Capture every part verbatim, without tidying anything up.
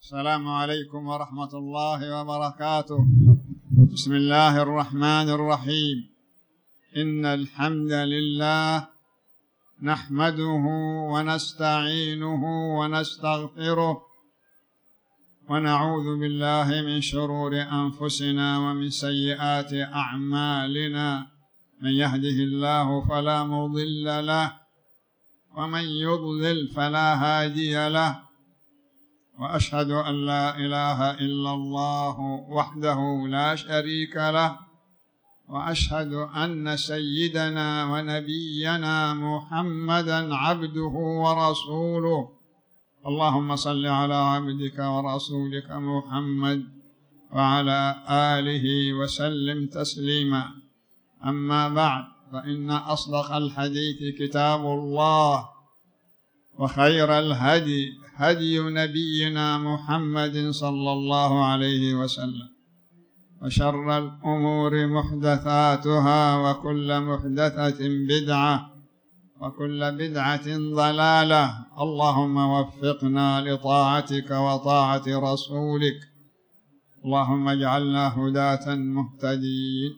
السلام عليكم ورحمة الله وبركاته. بسم الله الرحمن الرحيم. إن الحمد لله نحمده ونستعينه ونستغفره ونعوذ بالله من شرور أنفسنا ومن سيئات أعمالنا. من يهده الله فلا مضل له ومن يضلل فلا هادي له، وأشهد أن لا إله إلا الله وحده لا شريك له، وأشهد أن سيدنا ونبينا محمدا عبده ورسوله. اللهم صل على عبدك ورسولك محمد وعلى آله وسلم تسليما. أما بعد، فإن أصدق الحديث كتاب الله، وخير الهدي هدي نبينا محمد صلى الله عليه وسلم، وشر الأمور محدثاتها، وكل محدثة بدعة، وكل بدعة ضلالة. اللهم وفقنا لطاعتك وطاعة رسولك، اللهم اجعلنا هداة مهتدين.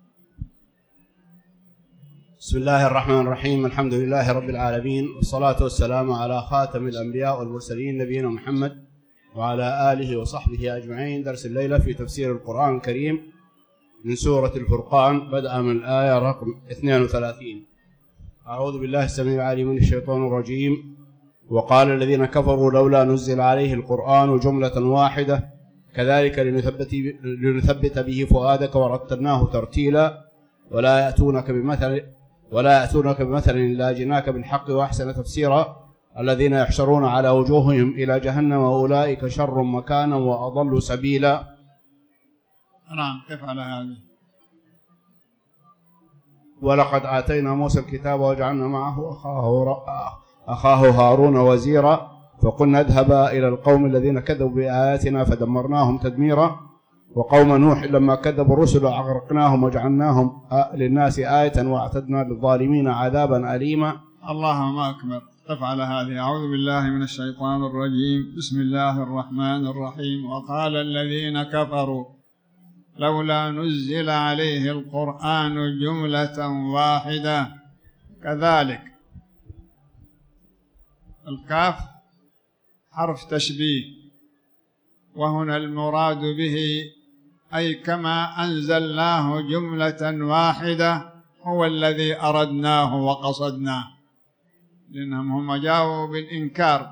بسم الله الرحمن الرحيم. الحمد لله رب العالمين، والصلاة والسلام على خاتم الأنبياء والمرسلين نبينا محمد وعلى آله وصحبه أجمعين. درس الليلة في تفسير القرآن الكريم من سورة الفرقان، بدءا من الآية رقم اثنين وثلاثين. أعوذ بالله السميع العليم من الشيطان الرجيم. وقال الذين كفروا لولا نزل عليه القرآن جملة واحدة كذلك لنثبت, لنثبت به فؤادك ورتلناه ترتيلا ولا يأتونك بمثل ولا يأتونك بمثل إلا جئناك بالحق وأحسن تفسيرا. الذين يحشرون على وجوههم إلى جهنم أولئك شر مكانا وأضل سبيلا. نعم، كيف على هذه؟ ولقد آتينا موسى الكتاب وجعلنا معه أخاه, أخاه هارون وزيرا فقلنا اذهبا إلى القوم الذين كذبوا بآياتنا فدمرناهم تدميرا. وقوم نوح لما كذبوا الرسل أغرقناهم وجعلناهم للناس آية وأعتدنا للظالمين عذابا أليما. اللهم أكبر. قف على هذه. أعوذ بالله من الشيطان الرجيم. بسم الله الرحمن الرحيم. وقال الذين كفروا لولا نزل عليه القرآن جملة واحدة كذلك. الكاف حرف تشبيه، وهنا المراد به أي كما أنزلناه جملة واحدة هو الذي أردناه وقصدناه، لأنهم هم جاءوا بالإنكار.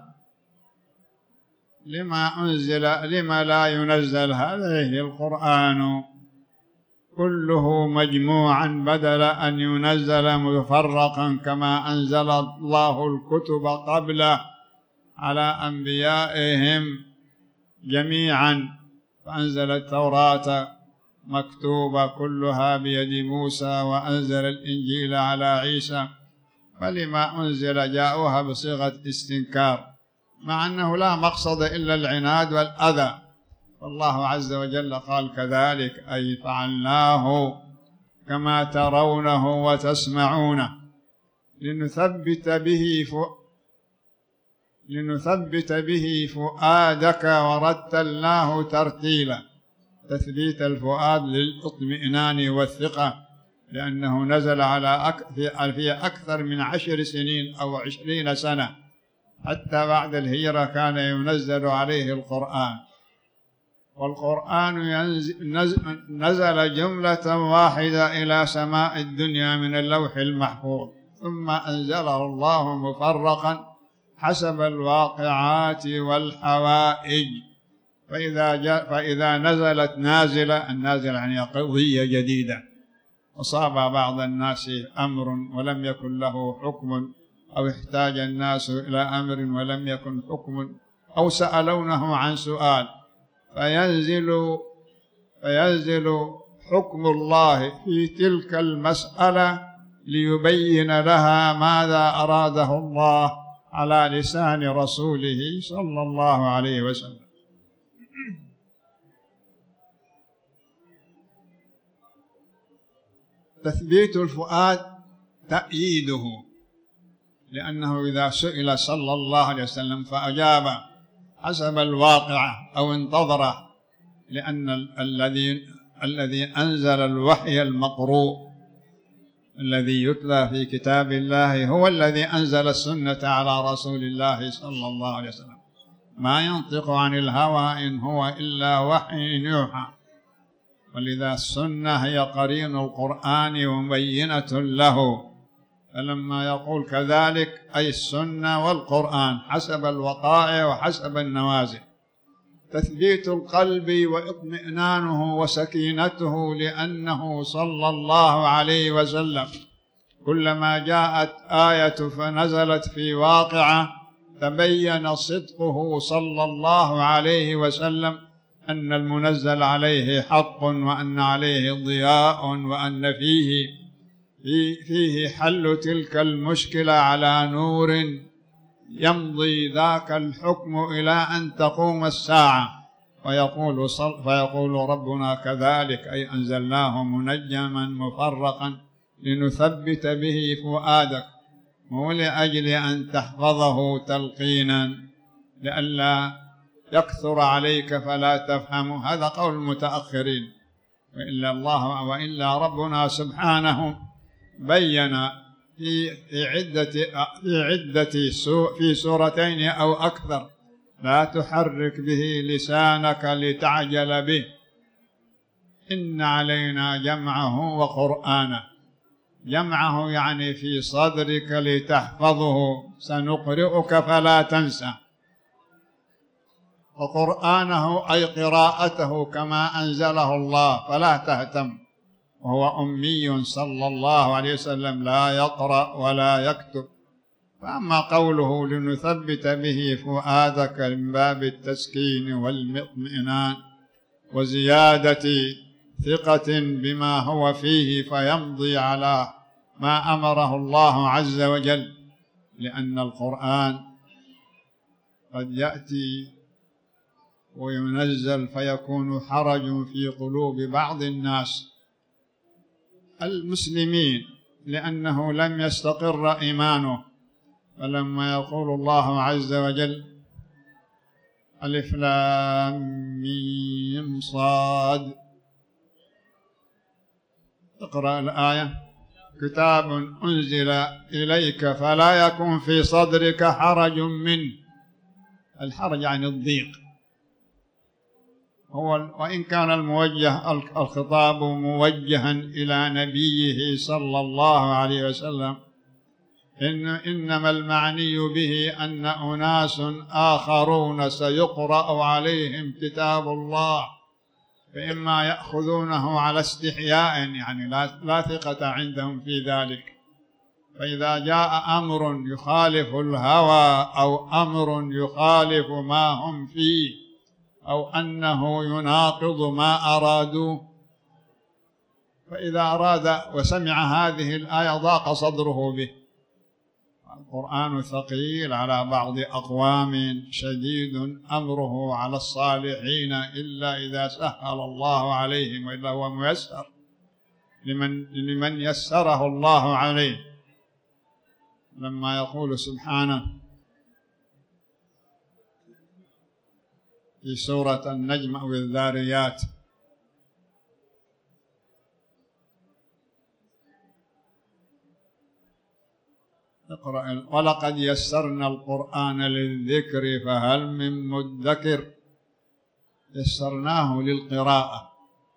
لما أنزل لما لا ينزل هذه القرآن كله مجموعا بدل أن ينزل مفرقا كما أنزل الله الكتب قبله على أنبيائهم جميعا. فأنزل التوراة مكتوبة كلها بيد موسى، وأنزل الإنجيل على عيسى، فلما أنزل جاءوها بصيغة استنكار، مع أنه لا مقصد إلا العناد والأذى. والله عز وجل قال كذلك أي فعلناه كما ترونه وتسمعونه لنثبت به فؤادك لنثبت به فؤادك ورتلناه ترتيلا. تثبيت الفؤاد للاطمئنان والثقة، لأنه نزل على في أكثر من عشر سنين أو عشرين سنة، حتى بعد الهجرة كان ينزل عليه القرآن. والقرآن نزل جملة واحدة إلى سماء الدنيا من اللوح المحفوظ، ثم أنزله الله مفرقا حسب الواقعات والحوائج. فإذا, جاء فإذا نزلت نازلة، النازلة يعني قضية جديدة، وصاب بعض الناس أمر ولم يكن له حكم، أو احتاج الناس إلى أمر ولم يكن حكم، أو سألونه عن سؤال، فينزل فينزل حكم الله في تلك المسألة ليبين لها ماذا أراده الله على لسان رسوله صلى الله عليه وسلم. تثبيت الفؤاد تأييده، لأنه إذا سئل صلى الله عليه وسلم فأجاب حسب الواقع أو انتظره، لأن الذي الذي أنزل الوحي المقروء الذي يتلى في كتاب الله هو الذي أنزل السنة على رسول الله صلى الله عليه وسلم. ما ينطق عن الهوى إن هو إلا وحي يوحى، ولذا السنة هي قرين القرآن ومبينة له. فلما يقول كذلك أي السنة والقرآن حسب الوقائع وحسب النوازل، تثبيت القلب واطمئنانه وسكينته، لأنه صلى الله عليه وسلم كلما جاءت آية فنزلت في واقعة تبين صدقه صلى الله عليه وسلم أن المنزل عليه حق، وأن عليه ضياء، وأن فيه فيه حل تلك المشكلة على نور يمضي ذاك الحكم إلى أن تقوم الساعة. ويقول فيقول ربنا كذلك أي أنزلناه منجما مفرقا لنثبت به فؤادك، ولأجل أن تحفظه تلقينا لئلا يكثر عليك فلا تفهم. هذا قول المتأخرين. وإلا الله وإلا ربنا سبحانه بين في عدة في عدة في سورتين أو أكثر: لا تحرك به لسانك لتعجل به، إن علينا جمعه وقرآنه. جمعه يعني في صدرك لتحفظه، سنقرئك فلا تنسى. وقرآنه أي قراءته كما أنزله الله فلا تهتم، وهو أمي صلى الله عليه وسلم لا يقرأ ولا يكتب. فأما قوله لنثبت به فؤادك من باب التسكين والإطمئنان وزيادة ثقة بما هو فيه، فيمضي على ما أمره الله عز وجل، لأن القرآن قد يأتي وينزل فيكون حرج في قلوب بعض الناس المسلمين لأنه لم يستقر إيمانه. فلما يقول الله عز وجل: ألف لام ميم صاد، اقرأ الآية: كتاب أنزل إليك فلا يكن في صدرك حرج منه. الحرج عن الضيق، هو وإن كان الموجه الخطاب موجها إلى نبيه صلى الله عليه وسلم، إن إنما المعني به أن أناس آخرون سيقرأ عليهم كتاب الله، فإما يأخذونه على استحياء، يعني لا, لا ثقة عندهم في ذلك. فإذا جاء أمر يخالف الهوى أو أمر يخالف ما هم فيه أو أنه يناقض ما أرادوه، فإذا أراد وسمع هذه الآية ضاق صدره به. القرآن ثقيل على بعض أقوام، شديد أمره على الصالحين إلا إذا سهل الله عليهم، وإلا هو ميسر لمن, لمن يسره الله عليه. لما يقول سبحانه في سورة النجم أو الذاريات: اقرأ: ولقد يسرنا القرآن للذكر فهل من مدكر. يسرناه للقراءة،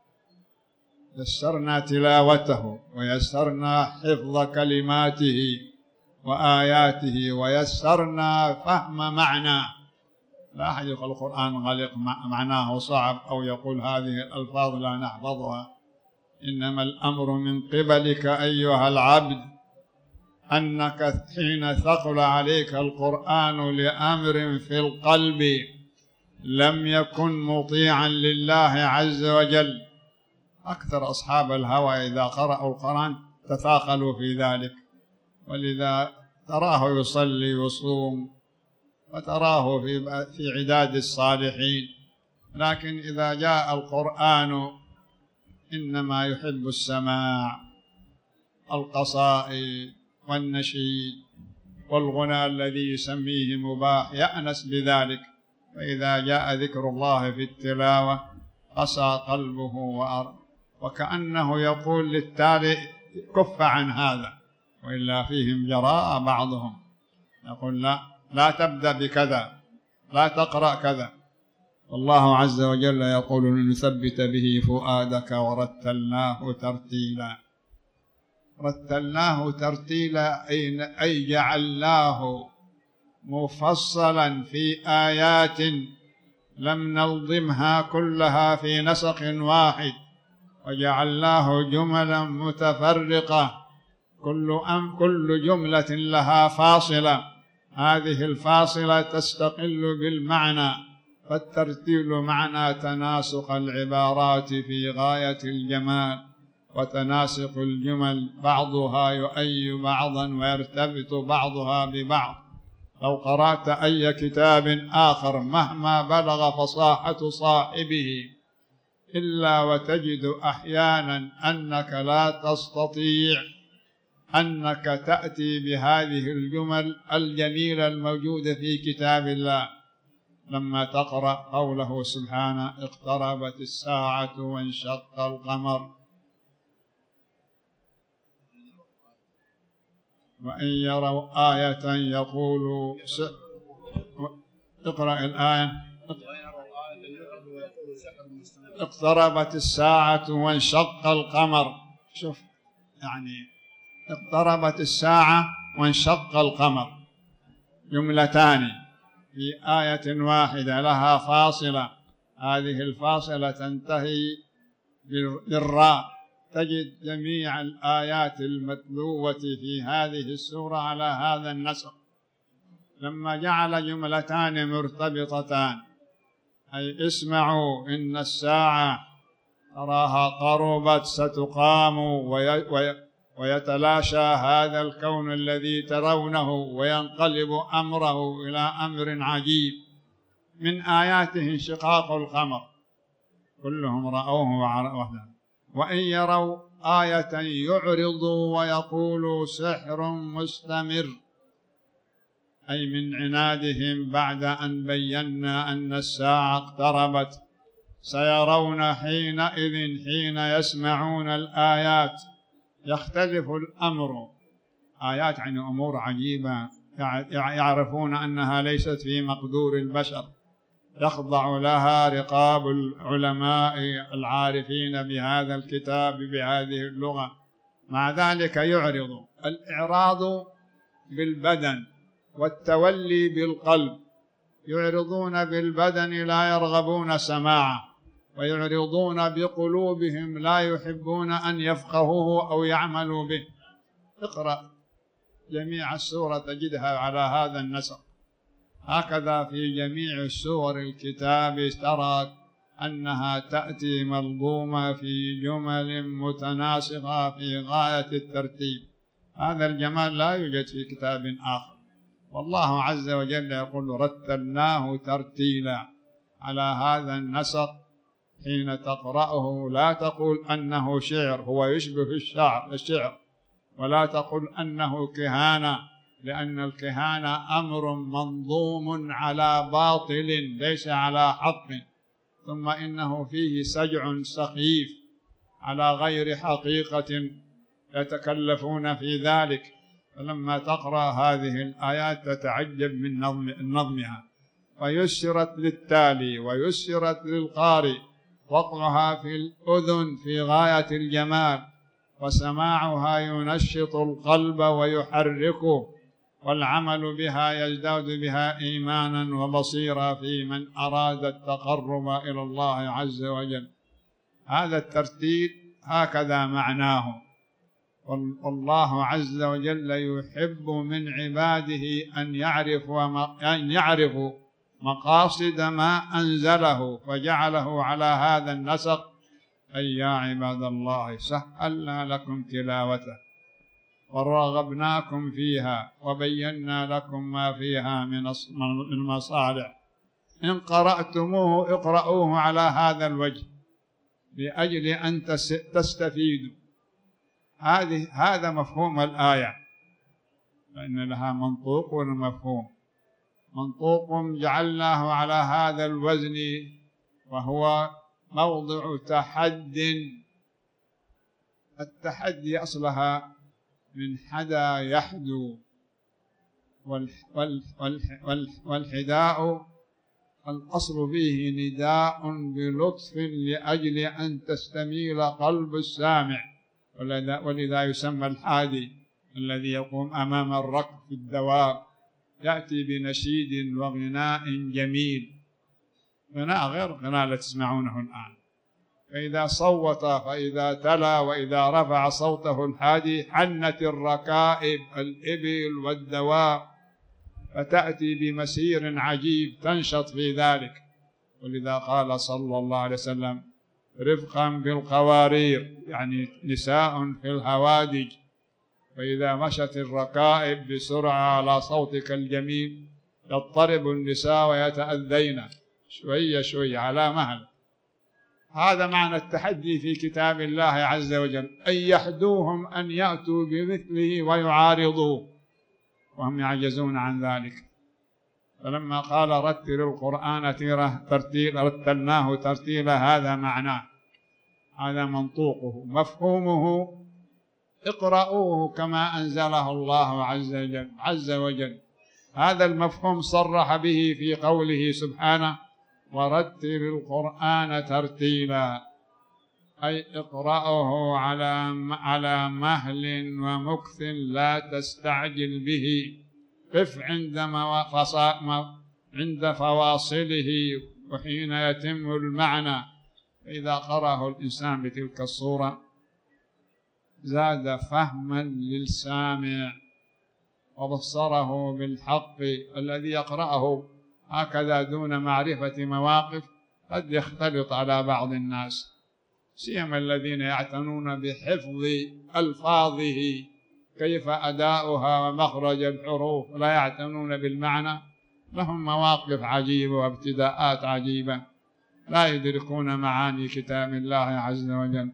يسرنا تلاوته، ويسرنا حفظ كلماته وآياته، ويسرنا فهم معناه. لا أحد يقول القرآن غلق معناه صعب أو يقول هذه الألفاظ لا نحفظها. إنما الأمر من قبلك أيها العبد، أنك حين ثقل عليك القرآن لأمر في القلب لم يكن مطيعا لله عز وجل. أكثر أصحاب الهوى إذا قرأوا القرآن تثاقلوا في ذلك، ولذا تراه يصلي ويصوم وتراه في في عداد الصالحين، لكن إذا جاء القرآن إنما يحب السماع، القصائد والنشيد والغنى الذي يسميه مباح، يأنس بذلك. فإذا جاء ذكر الله في التلاوة قسى قلبه وأر وكأنه يقول للتالي كف عن هذا، وإلا فيهم جراءة بعضهم يقول لا لا تبدأ بكذا، لا تقرأ كذا. والله عز وجل يقول لنثبت به فؤادك ورتلناه ترتيلا. رتلناه ترتيلا أي جعلناه مفصلا في آيات لم نلضمها كلها في نسق واحد، وجعلناه جملا متفرقة كل أم كل جملة لها فاصلة، هذه الفاصلة تستقل بالمعنى، فالترتيل معنى تناسق العبارات في غاية الجمال، وتناسق الجمل بعضها يؤي بعضا ويرتبط بعضها ببعض. لو قرأت أي كتاب آخر مهما بلغ فصاحة صاحبه إلا وتجد أحيانا أنك لا تستطيع أنك تأتي بهذه الجمل الجميلة الموجودة في كتاب الله. لما تقرأ قوله سبحانه اقتربت الساعة وانشق القمر وإن يروا آية يقولوا س... اقرأ الآية اقتربت الساعة وانشق القمر. شوف يعني اقتربت الساعة وانشق القمر جملتان في آية واحدة لها فاصلة، هذه الفاصلة تنتهي بالراء. تجد جميع الآيات المتلوة في هذه السورة على هذا النسق. لما جعل جملتان مرتبطتان أي اسمعوا إن الساعة تراها قربت ستقام ويتلاشى هذا الكون الذي ترونه وينقلب أمره إلى أمر عجيب. من آياته انشقاق القمر كلهم رأوه وعرفوه. وإن يروا آية يعرضوا ويقولوا سحر مستمر، أي من عنادهم بعد أن بينا أن الساعة اقتربت سيرون حينئذ حين يسمعون الآيات يختلف الأمر. آيات عن أمور عجيبة يعرفون أنها ليست في مقدور البشر، يخضع لها رقاب العلماء العارفين بهذا الكتاب بهذه اللغة. مع ذلك يعرض. الإعراض بالبدن والتولي بالقلب. يعرضون بالبدن لا يرغبون سماعه، ويعرضون بقلوبهم لا يحبون أن يفقهوه أو يعملوا به. اقرأ جميع السورة تجدها على هذا النسق. هكذا في جميع السور الكتاب ترى أنها تأتي ملضومة في جمل متناسقة في غاية الترتيب. هذا الجمال لا يوجد في كتاب آخر. والله عز وجل يقول رتلناه ترتيلا على هذا النسق. حين تقرأه لا تقول أنه شعر، هو يشبه الشعر الشعر، ولا تقل أنه كهانة، لأن الكهانة أمر منظوم على باطل ليس على حق، ثم إنه فيه سجع سخيف على غير حقيقة يتكلفون في ذلك. فلما تقرأ هذه الآيات تتعجب من نظم نظمها، ويسرت للتالي ويسرت للقارئ، وقعها في الأذن في غاية الجمال، وسماعها ينشط القلب ويحركه، والعمل بها يزداد بها إيمانا وبصيرا في من أراد التقرب إلى الله عز وجل. هذا الترتيب هكذا معناه. والله عز وجل يحب من عباده أن يعرفوا أن يعرفوا مقاصد ما أنزله فجعله على هذا النسق. أي يا عباد الله سهلنا لكم تلاوته ورغبناكم فيها وبينا لكم ما فيها من المصالح. إن قرأتموه اقرأوه على هذا الوجه لأجل أن تستفيدوا. هذه هذا مفهوم الآية، فإن لها منطوق ومفهوم. منطوق جعلناه على هذا الوزن، وهو موضع تحد. التحدي أصلها من حدا يحدو، والحداء الأصل فيه نداء بلطف لأجل أن تستميل قلب السامع، ولذا يسمى الحادي الذي يقوم أمام الركب في الدواب، يأتي بنشيد وغناء جميل، غناء غير غناء الذي تسمعونه الآن. فإذا صوت، فإذا تلا، وإذا رفع صوته الحادي حنت الركائب الإبل والدواب، فتأتي بمسير عجيب تنشط في ذلك. ولذا قال صلى الله عليه وسلم: رفقا بالقوارير، يعني نساء في الهوادج، فإذا مشت الركائب بسرعة على صوتك الجميل يضطرب النساء ويتأذين شوية شوية على مهل. هذا معنى التحدي في كتاب الله عز وجل، أن يحدوهم أن يأتوا بمثله ويعارضوه وهم يعجزون عن ذلك. فلما قال رتل القرآن ترتيلا رتلناه ترتيلا، هذا معناه، هذا منطوقه، مفهومه اقرأوه كما أنزله الله عز وجل عز وجل. هذا المفهوم صرح به في قوله سبحانه: ورتل القرآن ترتيلا، أي اقرأه على على مهل ومكث، لا تستعجل به، قف عندما عند فواصله وحين يتم المعنى. فإذا قرأه الإنسان بتلك الصورة زاد فهما للسامع وبصره بالحق. الذي يقرأه هكذا دون معرفة مواقف قد يختلط على بعض الناس، سيما الذين يعتنون بحفظ ألفاظه، كيف أداؤها ومخرج الحروف، لا يعتنون بالمعنى، لهم مواقف عجيبة وابتداءات عجيبة، لا يدركون معاني كتاب الله عز وجل.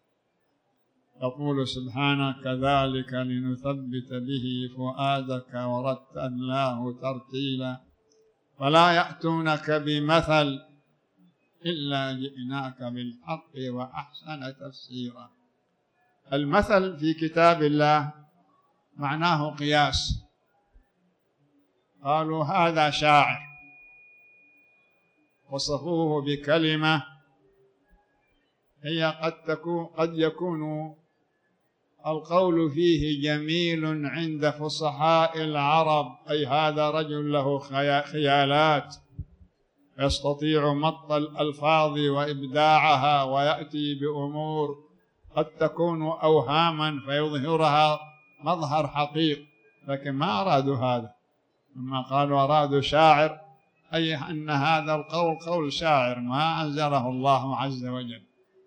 يقول سبحانه: كذلك لنثبت به فؤادك ورتلناه ترتيلا، ولا يأتونك بمثل إلا جئناك بالحق وأحسن تفسيرا. المثل في كتاب الله معناه قياس. قالوا هذا شاعر، وصفوه بكلمة هي قد تكون قد يكون القول فيه جميل عند فصحاء العرب، أي هذا رجل له خيالات يستطيع مط الألفاظ وإبداعها، ويأتي بأمور قد تكون أوهاما فيظهرها مظهر حقيق، لكن ما أرادوا هذا. لما قالوا أرادوا شاعر، أي أن هذا القول قول شاعر ما أنزله الله عز وجل.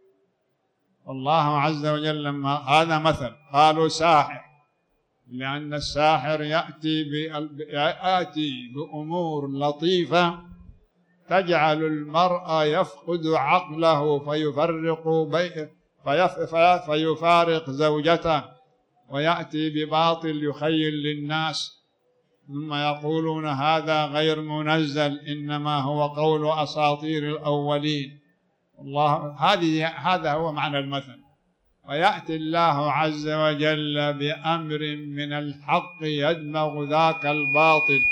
الله عز وجل لما هذا مثل قالوا ساحر، لأن الساحر يأتي يأتي بأمور لطيفة تجعل المرء يفقد عقله فيفرق بين فيفارق زوجته، ويأتي بباطل يخيل للناس، ثم يقولون هذا غير منزل، إنما هو قول أساطير الأولين. الله هذه هذا هو معنى المثل. ويأتي الله عز وجل بأمر من الحق يدمغ ذاك الباطل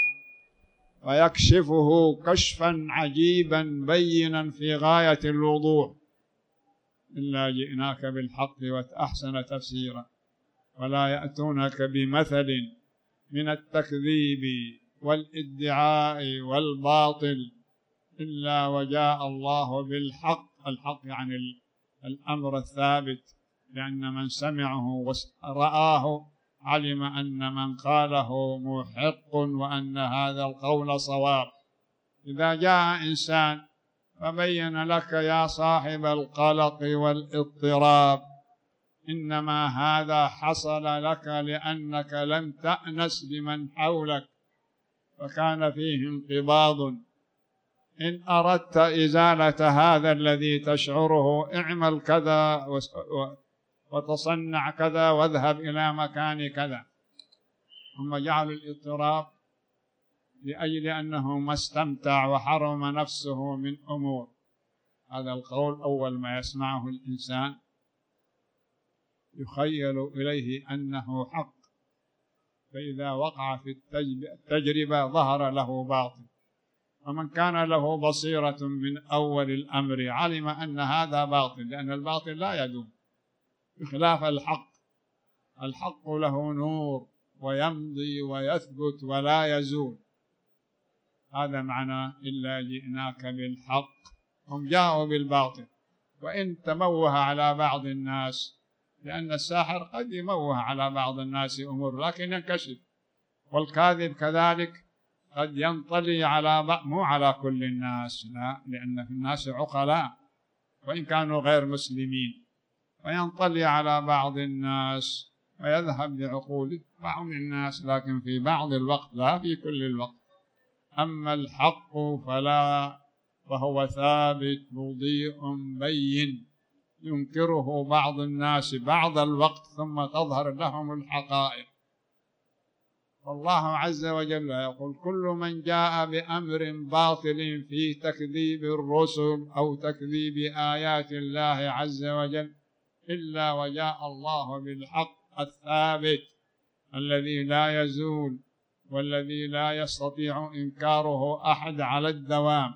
ويكشفه كشفا عجيبا بينا في غاية الوضوح. إلا جئناك بالحق وأحسن تفسيرا، ولا يأتونك بمثل من التكذيب والادعاء والباطل إلا وجاء الله بالحق. الحق يعني الأمر الثابت، لأن من سمعه ورآه علم أن من قاله محق وأن هذا القول صواب. إذا جاء إنسان فبين لك يا صاحب القلق والاضطراب إنما هذا حصل لك لأنك لم تأنس بمن حولك فكان فيه انقباض. إن أردت إزالة هذا الذي تشعره اعمل كذا وتصنع كذا واذهب إلى مكان كذا. هم جعلوا الاضطراب لأجل أنه ما استمتع وحرم نفسه من أمور. هذا القول أول ما يسمعه الإنسان يخيل إليه أنه حق، فإذا وقع في التجربة ظهر له باطل. ومن كان له بصيرة من أول الأمر علم أن هذا باطل، لأن الباطل لا يدوم بخلاف الحق. الحق له نور ويمضي ويثبت ولا يزول. هذا معنى إلا جئناك بالحق. هم جاءوا بالباطل، وإن تموه على بعض الناس، لأن الساحر قد يموه على بعض الناس أمور لكن ينكشف، والكاذب كذلك قد ينطلي على بعض، مو على كل الناس، لا، لأن في الناس عقلاء وإن كانوا غير مسلمين، وينطلي على بعض الناس ويذهب بعقول بعض الناس، لكن في بعض الوقت لا في كل الوقت. أما الحق فلا، وهو ثابت مضيء بين ينكره بعض الناس بعض الوقت ثم تظهر لهم الحقائق. والله عز وجل يقول: كل من جاء بأمر باطل في تكذيب الرسل أو تكذيب آيات الله عز وجل إلا وجاء الله بالحق الثابت الذي لا يزول والذي لا يستطيع إنكاره أحد على الدوام.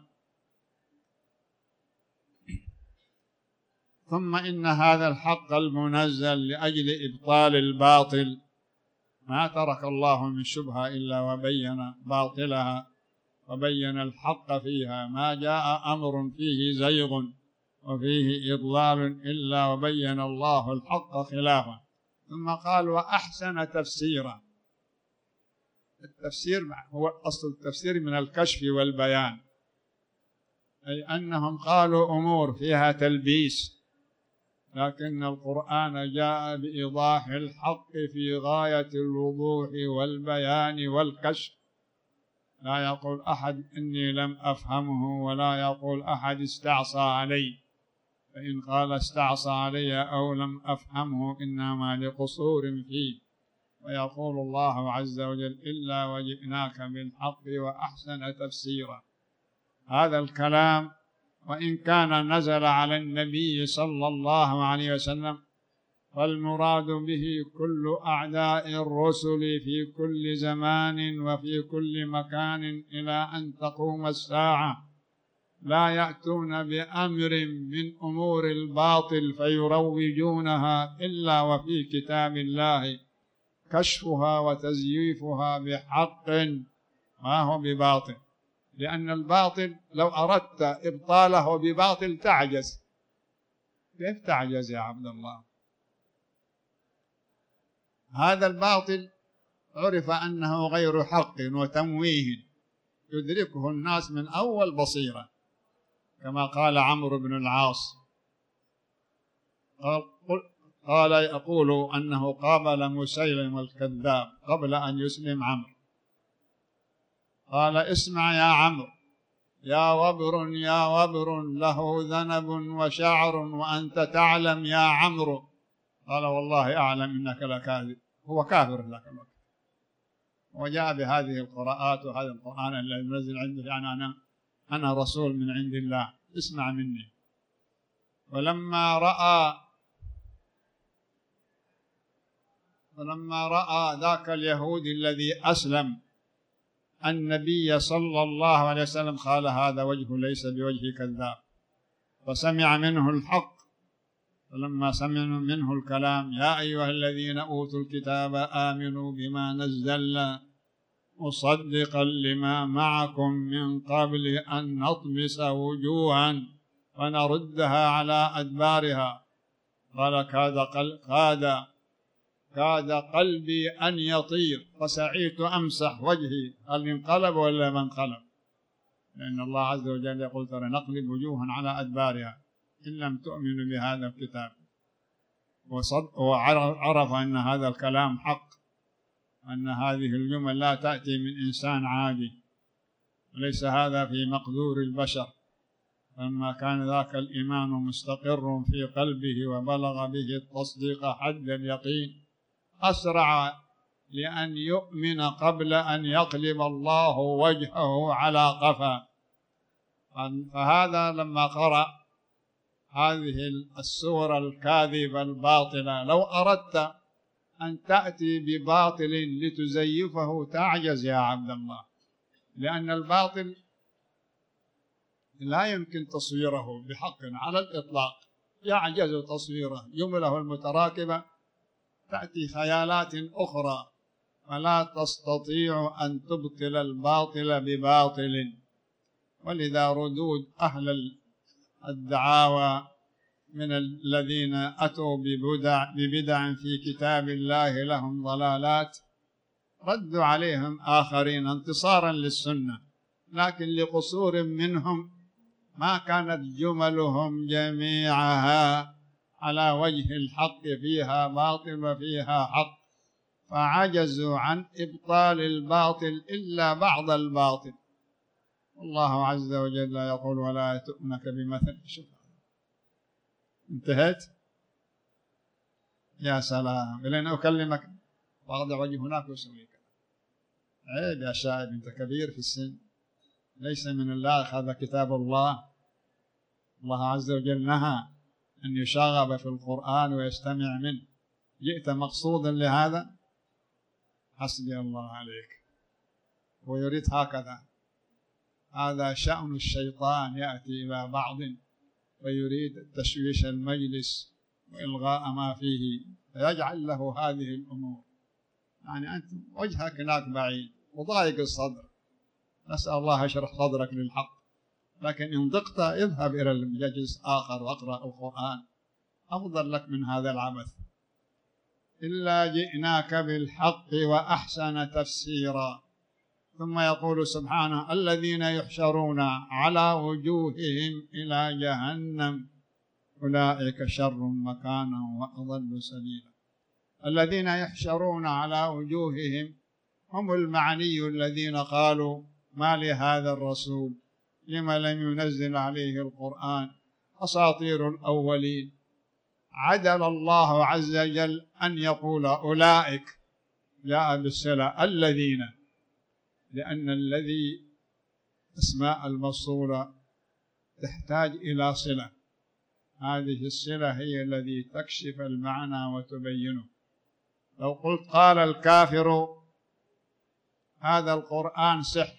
ثم إن هذا الحق المنزل لأجل إبطال الباطل ما ترك الله من شبهة إلا وبين باطلها وبين الحق فيها. ما جاء أمر فيه زيغ وفيه إضلال إلا وبين الله الحق خلافه. ثم قال: وأحسن تفسيرا. التفسير هو أصل التفسير من الكشف والبيان، أي أنهم قالوا أمور فيها تلبيس، لكن القرآن جاء بإيضاح الحق في غاية الوضوح والبيان والكشف. لا يقول أحد إني لم أفهمه، ولا يقول أحد استعصى علي، فإن قال استعصى علي أو لم أفهمه إنما لقصور فيه. ويقول الله عز وجل: إلا وجئناك بالحق وأحسن تفسيرا. هذا الكلام وإن كان نزل على النبي صلى الله عليه وسلم، فالمراد به كل أعداء الرسل في كل زمان وفي كل مكان إلى أن تقوم الساعة، لا يأتون بأمر من أمور الباطل فيروجونها إلا وفي كتاب الله كشفها وتزييفها بحق ما هو بباطل. لأن الباطل لو أردت إبطاله بباطل تعجز. كيف تعجز يا عبد الله؟ هذا الباطل عرف أنه غير حق وتمويه يدركه الناس من أول بصيرة، كما قال عمرو بن العاص، قال, قال يقول أنه قابل مسيلم الكذاب قبل أن يسلم عمرو، قال: اسمع يا عمرو، يا وبر يا وبر له ذنب وشعر وأنت تعلم يا عمرو. قال: والله أعلم إنك لكاذب. هو كافر ذاك الوقت، وجاء بهذه القراءات وهذا القرآن الذي نزل عنده، يعني أنا أنا رسول من عند الله، اسمع مني. ولما رأى فلما رأى ذاك اليهودي الذي أسلم النبي صلى الله عليه وسلم قال: هذا وجه ليس بوجه كذاب، فسمع منه الحق. فلما سمعوا منه الكلام: يا أيها الذين أوتوا الكتاب آمنوا بما نزلنا مصدقا لما معكم من قبل أن نطمس وجوها ونردها على أدبارها. قال: كاد قل كاد كاد قلبي أن يطير فسعيت أمسح وجهي. هل انقلب ولا ما انقلب؟ لأن الله عز وجل يقول: ترى نقلب وجوها على أدبارها إن لم تؤمنوا بهذا الكتاب. وصدق وعرف أن هذا الكلام حق، أن هذه الجمل لا تأتي من إنسان عادي، وليس هذا في مقدور البشر. فلما كان ذاك الإيمان مستقر في قلبه وبلغ به التصديق حد اليقين، أسرع لأن يؤمن قبل أن يقلب الله وجهه على قفا. فهذا لما قرأ هذه السورة الكاذبة الباطلة، لو أردت أن تأتي بباطل لتزيفه تعجز يا عبد الله، لأن الباطل لا يمكن تصويره بحق على الإطلاق، يعجز تصويره، جمله المتراكبة تأتي خيالات أخرى، فلا تستطيع أن تبطل الباطل بباطل. ولذا ردود أهل الدعاوى من الذين أتوا ببدع, ببدع في كتاب الله لهم ضلالات ردوا عليهم آخرين انتصارا للسنة، لكن لقصور منهم ما كانت جملهم جميعها على وجه الحق، فيها باطل وفيها حق، فعجزوا عن إبطال الباطل إلا بعض الباطل. الله عز وجل يقول: ولا يأتونك بمثل. شوف انتهيت؟ يا سلام، لين أكلمك واضع وجه هناك وسوي كذا. عيب يا شاعب، أنت كبير في السن، ليس من الله، هذا كتاب الله. الله عز وجل نهى أن يشاغب في القرآن ويستمع منه. جئت مقصودا لهذا؟ حسبي الله عليك. ويريد هكذا، هذا شأن الشيطان، يأتي إلى بعض ويريد تشويش المجلس وإلغاء ما فيه، فيجعل له هذه الأمور. يعني أنت وجهك هناك بعيد وضايق الصدر، نسأل الله يشرح صدرك للحق، لكن إن ضقت اذهب إلى المجلس آخر واقرأ القرآن، أفضل لك من هذا العبث. إلا جئناك بالحق وأحسن تفسيرا. ثم يقول سبحانه: الذين يحشرون على وجوههم إلى جهنم أولئك شر مكانا وأضل سبيلا. الذين يحشرون على وجوههم هم المعني الذين قالوا: ما لهذا الرسول لما لم ينزل عليه القرآن، أساطير الأولين. عدل الله عز وجل أن يقول أولئك، جاء بالصلة الذين، لأن الذي أسماء الموصولة تحتاج إلى صلة، هذه الصلة هي التي تكشف المعنى وتبينه. لو قلت قال الكافر هذا القرآن سحر،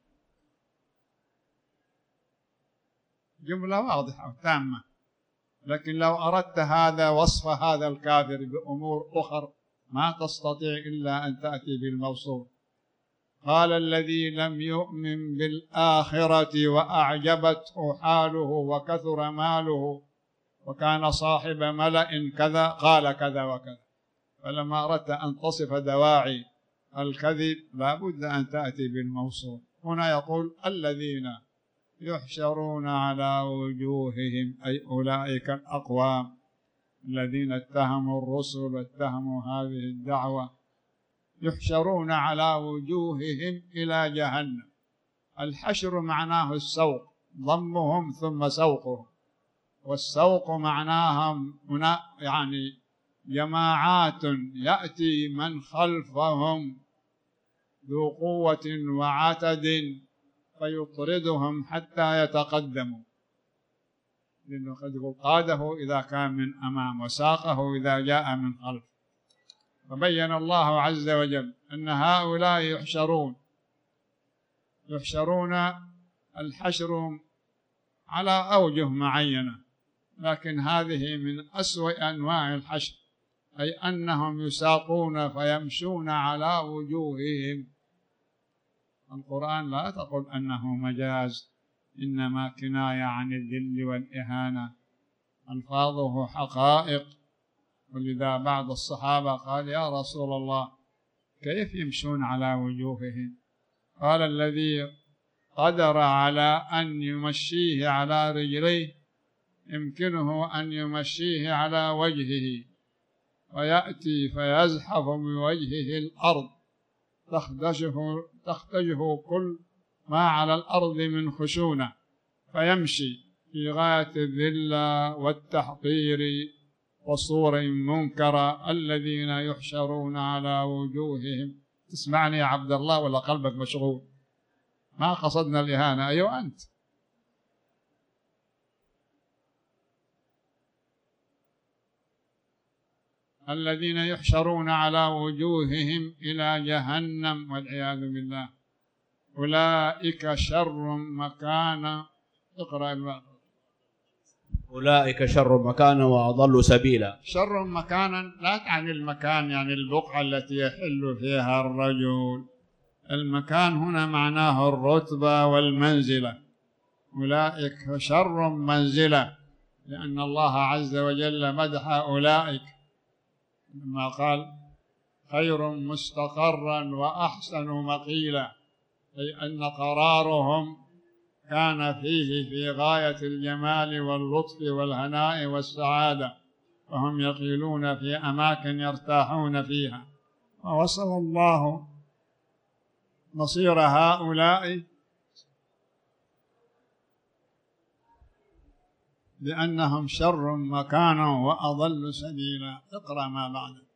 جملة واضحة وتامة، لكن لو أردت هذا وصف هذا الكافر بأمور أخرى ما تستطيع إلا أن تأتي بالموصول. قال الذي لم يؤمن بالآخرة وأعجبته حاله وكثر ماله وكان صاحب ملأ كذا قال كذا وكذا. فلما أردت أن تصف دواعي الكذب لا بد أن تأتي بالموصول. هنا يقول: الذين يحشرون على وجوههم، أي أولئك الأقوام الذين اتهموا الرسل، اتهموا هذه الدعوة، يحشرون على وجوههم إلى جهنم. الحشر معناه السوق، ضمهم ثم سوقهم، والسوق معناهم هنا يعني جماعات يأتي من خلفهم ذو قوة وعتد فيطردهم حتى يتقدموا، لأنه قد يقول قاده إذا كان من أمام وساقه إذا جاء من خلف. فبين الله عز وجل أن هؤلاء يحشرون يحشرون الحشر على أوجه معينة، لكن هذه من أسوأ أنواع الحشر، أي أنهم يساقون فيمشون على وجوههم. القرآن لا تقول أنه مجاز، إنما كناية عن الذل والإهانة، ألفاظه حقائق. ولذا بعض الصحابة قال: يا رسول الله كيف يمشون على وجوههم؟ قال: الذي قدر على أن يمشيه على رجليه يمكنه أن يمشيه على وجهه، ويأتي فيزحف بوجهه الأرض تخدشه, تخدشه كل ما على الأرض من خشونة، فيمشي في غاية الذلة والتحقير وصور منكرة الذين يحشرون على وجوههم. تسمعني يا عبد الله ولا قلبك مشغول؟ ما قصدنا الإهانة. أيوة أنت. الذين يحشرون على وجوههم إلى جهنم والعياذ بالله، أولئك شر مكانا. اقرأ الباب. أولئك شر مكانا وأضل سبيلا. شر مكانا لا تعني المكان يعني البقعة التي يحل فيها الرجل، المكان هنا معناه الرتبة والمنزلة. أولئك شر منزلة، لأن الله عز وجل مدح أولئك لما قال خير مستقرا وأحسن مقيلا، أي أن قرارهم كان فيه في غاية الجمال واللطف والهناء والسعادة، وهم يقيلون في أماكن يرتاحون فيها. ووصف الله مصير هؤلاء بأنهم شر مكانا وأضل سبيلا. اقرأ ما بعده.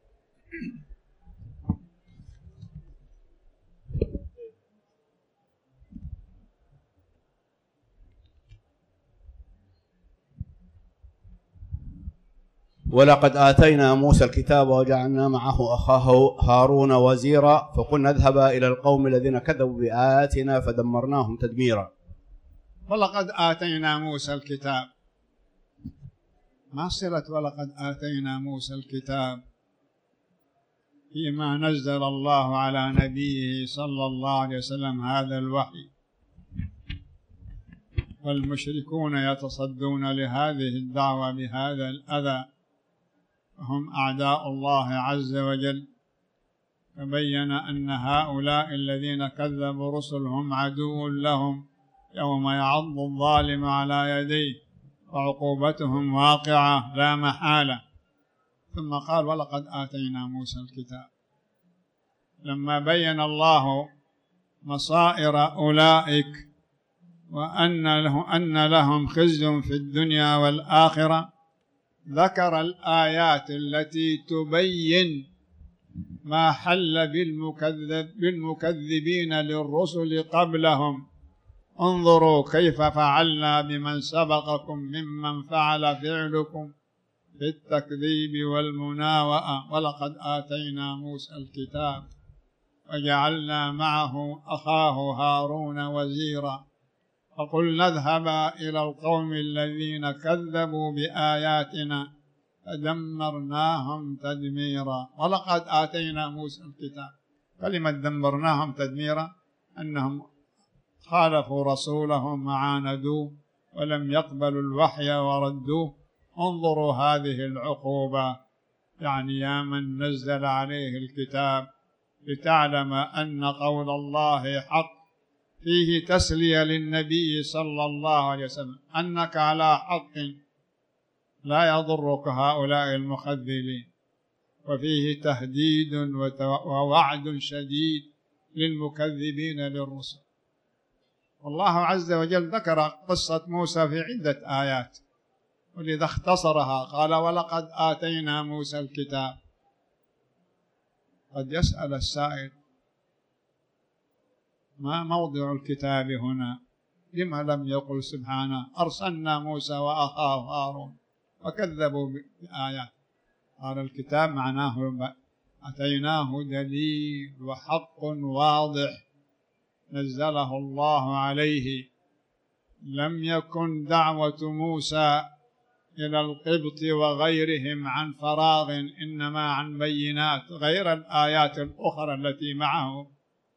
ولقد آتينا موسى الكتاب وجعلنا معه أخاه هارون وزيرا فقلنا اذهبا إلى القوم الذين كذبوا بآياتنا فدمرناهم تدميرا. ولقد آتينا موسى الكتاب، ما صلة ولقد آتينا موسى الكتاب فيما نزل الله على نبيه صلى الله عليه وسلم هذا الوحي، والمشركون يتصدون لهذه الدعوة بهذا الأذى، هم أعداء الله عز وجل. فبين أن هؤلاء الذين كذبوا رسلهم عدو لهم يوم يعض الظالم على يديه، وعقوبتهم واقعة لا محالة. ثم قال ولقد آتينا موسى الكتاب. لما بين الله مصائر أولئك وأن له أن لهم خزي في الدنيا والآخرة، ذكر الآيات التي تبين ما حل بالمكذب بالمكذبين للرسل قبلهم. انظروا كيف فعلنا بمن سبقكم ممن فعل فعلكم في التكذيب والمناوئة. ولقد آتينا موسى الكتاب وجعلنا معه أخاه هارون وزيرا فقلنا اذهبا إلى القوم الذين كذبوا بآياتنا فدمرناهم تدميرا. ولقد آتينا موسى الكتاب، كلمة دمرناهم تدميرا أنهم خالفوا رسولهم وعاندوه ولم يقبلوا الوحي وردوه. انظروا هذه العقوبة، يعني يا من نزل عليه الكتاب لتعلم أن قول الله حق، فيه تسلية للنبي صلى الله عليه وسلم أنك على حق لا يضرك هؤلاء المخذلين، وفيه تهديد ووعد شديد للمكذبين للرسل. والله عز وجل ذكر قصة موسى في عدة آيات، ولذا اختصرها قال ولقد آتينا موسى الكتاب. قد يسأل السائل ما موضع الكتاب هنا؟ لما لم يقل سبحانه أرسلنا موسى وأخاه هارون وكذبوا بآيات؟ قال الكتاب معناه أتيناه دليل وحق واضح نزله الله عليه. لم يكن دعوة موسى إلى القبط وغيرهم عن فراغ، إنما عن بينات، غير الآيات الأخرى التي معه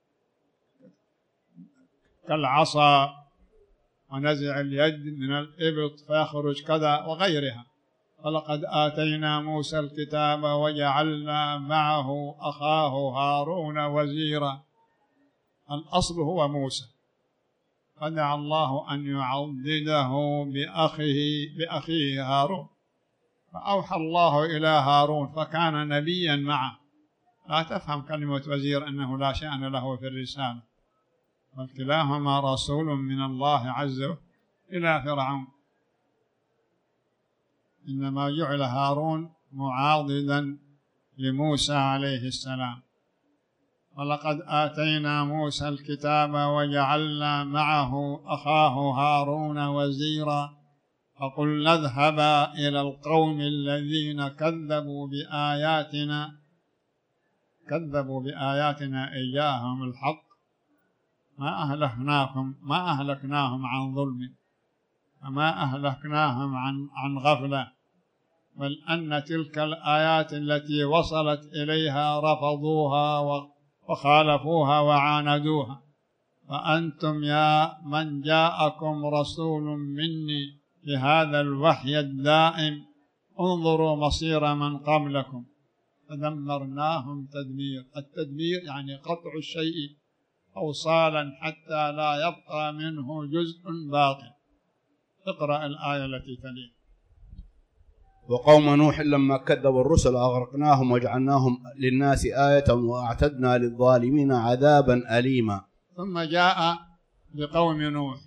كالعصا ونزع اليد من الإبط فيخرج كذا وغيرها. ولقد آتينا موسى الكتاب وجعلنا معه أخاه هارون وزيرا. الأصل هو موسى، فدعا الله أن يعضده بأخيه بأخيه هارون، فأوحى الله إلى هارون فكان نبيا معه. لا تفهم كلمة وزير أنه لا شأن له في الرسالة، بل كلاهما رسول من الله عز وجل إلى فرعون. إنما جعل هارون معاضدا لموسى عليه السلام. ولقد آتينا موسى الكتاب وجعلنا معه أخاه هارون وزيرا فقلنا اذهبا إلى القوم الذين كذبوا بآياتنا كذبوا بآياتنا إياهم الحق ما أهلكناهم ما أهلكناهم عن ظلم وما أهلكناهم عن عن غفلة، بل أن تلك الآيات التي وصلت إليها رفضوها وخالفوها وعاندوها. فأنتم يا من جاءكم رسول مني بهذا الوحي الدائم انظروا مصير من قبلكم فدمرناهم تدمير. التدمير يعني قطع الشيء أوصالا حتى لا يبقى منه جزء باقي. اقرأ الآية التي تليها. وقوم نوح لما كذبوا الرسل أغرقناهم وجعلناهم للناس آية وأعتدنا للظالمين عذابا أليما. ثم جاء بقوم نوح.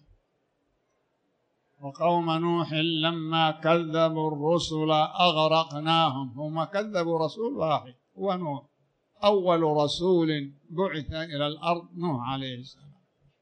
وقوم نوح لما كذبوا الرسل أغرقناهم. هم كذبوا رسول واحد هو نوح، أول رسول بعث إلى الأرض نوح عليه السلام.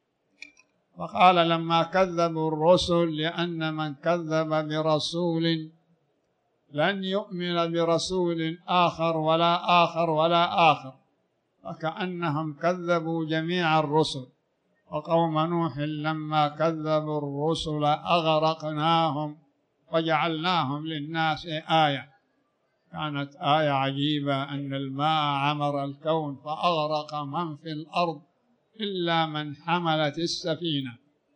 وقال لما كذبوا الرسل لأن من كذب برسول لن يؤمن برسول آخر ولا آخر ولا آخر، فكأنهم كذبوا جميع الرسل. وقوم نوح لما كذبوا الرسل أغرقناهم وجعلناهم للناس آية. كانت آية عجيبة أن الماء عمر الكون فأغرق من في الأرض إلا من حملت السفينة.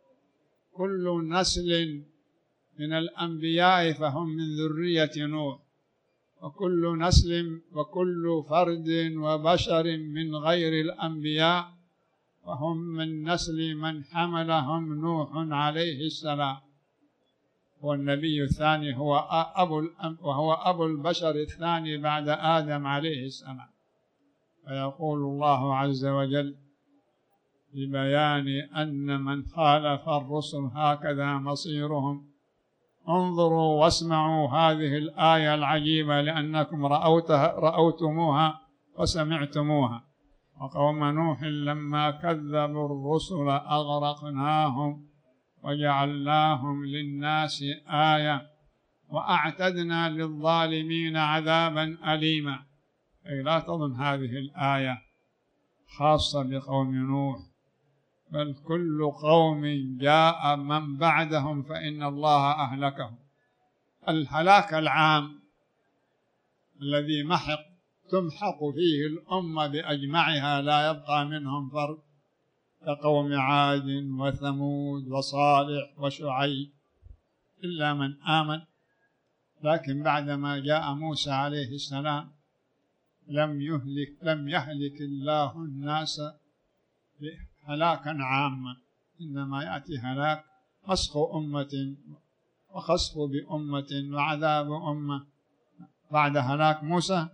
كل نسل من الأنبياء فهم من ذرية نوح، وكل نسل وكل فرد وبشر من غير الأنبياء وهم من نسل من حملهم نوح عليه السلام. والنبي الثاني هو أبو وهو أبو البشر الثاني بعد آدم عليه السلام. فيقول الله عز وجل ببيان أن من خالف الرسل هكذا مصيرهم. انظروا واسمعوا هذه الآية العجيبة لأنكم رأوتها رأوتموها وسمعتموها. وقوم نوح لما كذبوا الرسل أغرقناهم وجعلناهم للناس آية وأعتدنا للظالمين عذابا أليما. أي لا تظن هذه الآية خاصة بقوم نوح، بل كل قوم جاء من بعدهم فإن الله أهلكهم. الهلاك العام الذي محق تمحق فيه الأمة بأجمعها لا يبقى منهم فرد كقوم عاد وثمود وصالح وشعيب إلا من آمن. لكن بعدما جاء موسى عليه السلام لم يهلك لم يهلك الله الناس هلاكا عاما، إنما يأتي هلاك مسخ أمة وخسف بأمة وعذاب أمة بعد هلاك موسى.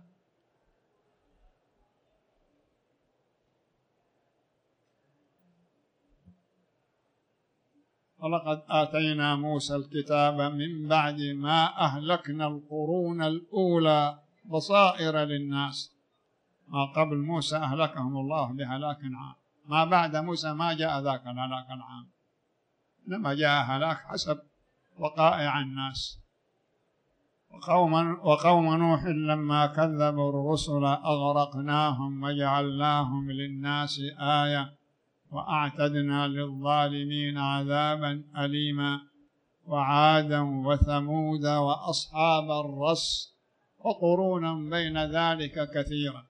ولقد آتينا موسى الكتاب من بعد ما أهلكنا القرون الأولى بصائر للناس. ما قبل موسى أهلكهم الله بهلاك عام، ما بعد موسى ما جاء ذاك الهلاك العام، إنما جاء هلاك حسب وقائع الناس. وقوم, وقوم نوح لما كذبوا الرسل أغرقناهم وجعلناهم للناس آية وأعتدنا للظالمين عذابا أليما. وعادا وثمود وأصحاب الرس وقرونا بين ذلك كثيرا.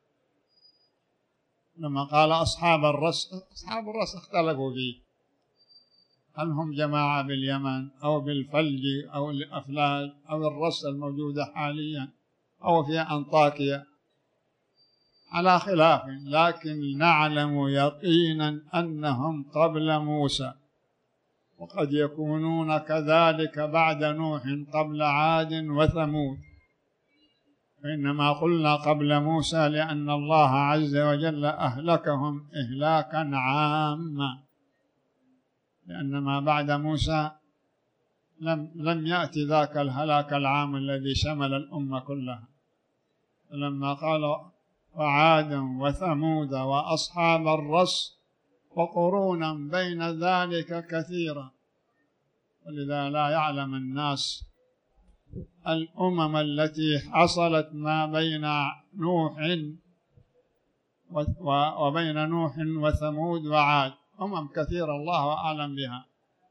لما قال أصحاب الرس، أصحاب الرس اختلفوا فيه، هل هم جماعة باليمن أو بالفلج أو الأفلاج أو الرس الموجودة حاليا أو في أنطاكيا، على خلاف، لكن نعلم يقينا أنهم قبل موسى، وقد يكونون كذلك بعد نوح قبل عاد وثمود. فإنما قلنا قبل موسى لأن الله عز وجل أهلكهم إهلاكا عاما، لأن ما بعد موسى لم لم يأتي ذاك الهلاك العام الذي شمل الأمة كلها. لما قال وعادا وثمود وأصحاب الرس وقرونا بين ذلك كثيرا. ولذا لا يعلم الناس الأمم التي حصلت ما بين نوح وبين نوح وثمود وعاد، أمم كثيرة الله أعلم بها.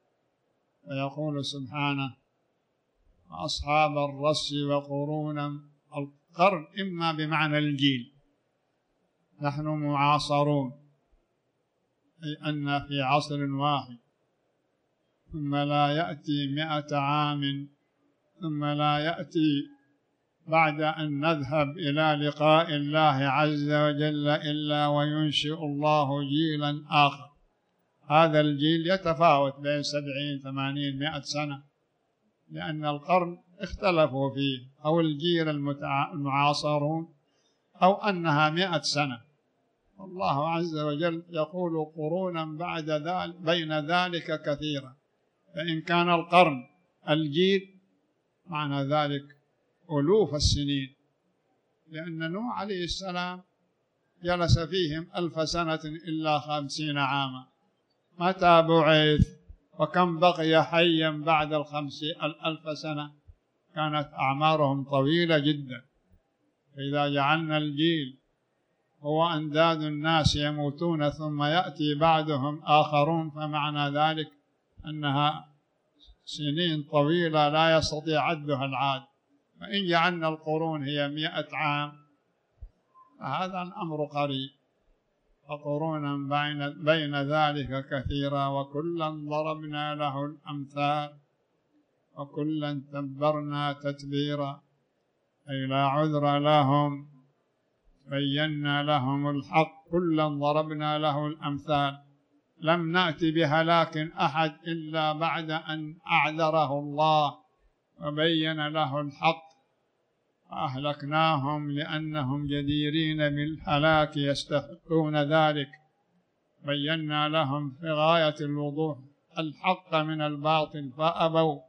فيقول سبحانه أصحاب الرس وقرونا، القرن إما بمعنى الجيل، نحن معاصرون، أي أن في عصر واحد، ثم لا يأتي مئة عام، ثم لا يأتي بعد أن نذهب إلى لقاء الله عز وجل إلا وينشئ الله جيلا آخر. هذا الجيل يتفاوت بين سبعين ثمانين مئة سنة، لأن القرن اختلفوا فيه، أو الجيل المعاصرون، أو أنها مئة سنة. والله عز وجل يقول قرونا بعد ذلك بين ذلك كثيرا. فإن كان القرن الجيل معنى ذلك ألوف السنين، لأن نوح عليه السلام جلس فيهم ألف سنة إلا خمسين عاما. متى بعث وكم بقي حيا بعد الخمسين الألف سنة؟ كانت أعمارهم طويلة جدا. فإذا جعلنا الجيل هو أنداد الناس يموتون ثم يأتي بعدهم آخرون، فمعنى ذلك أنها سنين طويلة لا يستطيع عدها العاد. فإن جعلنا القرون هي مئة عام فهذا الأمر قريب. وقرونا بين, بين ذلك كثيرا وكلا ضربنا له الأمثال وكلا تبرنا تتبيرا، أي لا عذر لهم، بينا لهم الحق، كلا ضربنا له الأمثال. لم نأتي بهلاك أحد إلا بعد أن أعذره الله وبين له الحق، أهلكناهم لأنهم جديرين بالهلاك يستحقون ذلك. بينا لهم في غاية الوضوح الحق من الباطل فأبوا.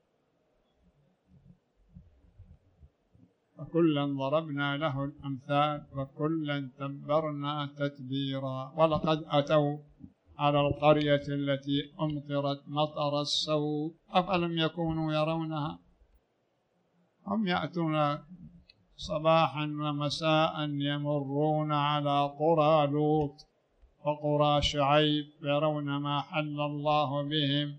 وكلا ضربنا له الأمثال وكلا تبرنا تتبيرا. ولقد أتوا على القرية التي أمطرت مطر السوء أفلم يكونوا يرونها. هم يأتون صباحا ومساء يمرون على قرى لوط وقرى شعيب يرون ما حل الله بهم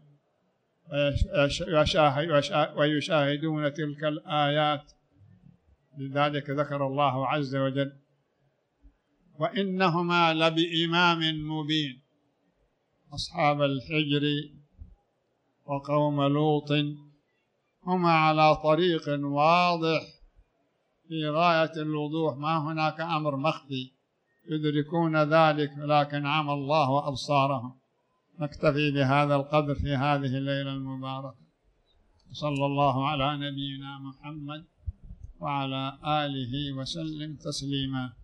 ويشاهدون تلك الآيات. لذلك ذكر الله عز وجل وإنهما لبإمام مبين. أصحاب الحجر وقوم لوط هما على طريق واضح في غاية الوضوح، ما هناك أمر مخفي، يدركون ذلك، لكن عمى الله أبصارهم. نكتفي بهذا القدر في هذه الليلة المباركة. صلى الله على نبينا محمد وعلى آله وسلم تسليما.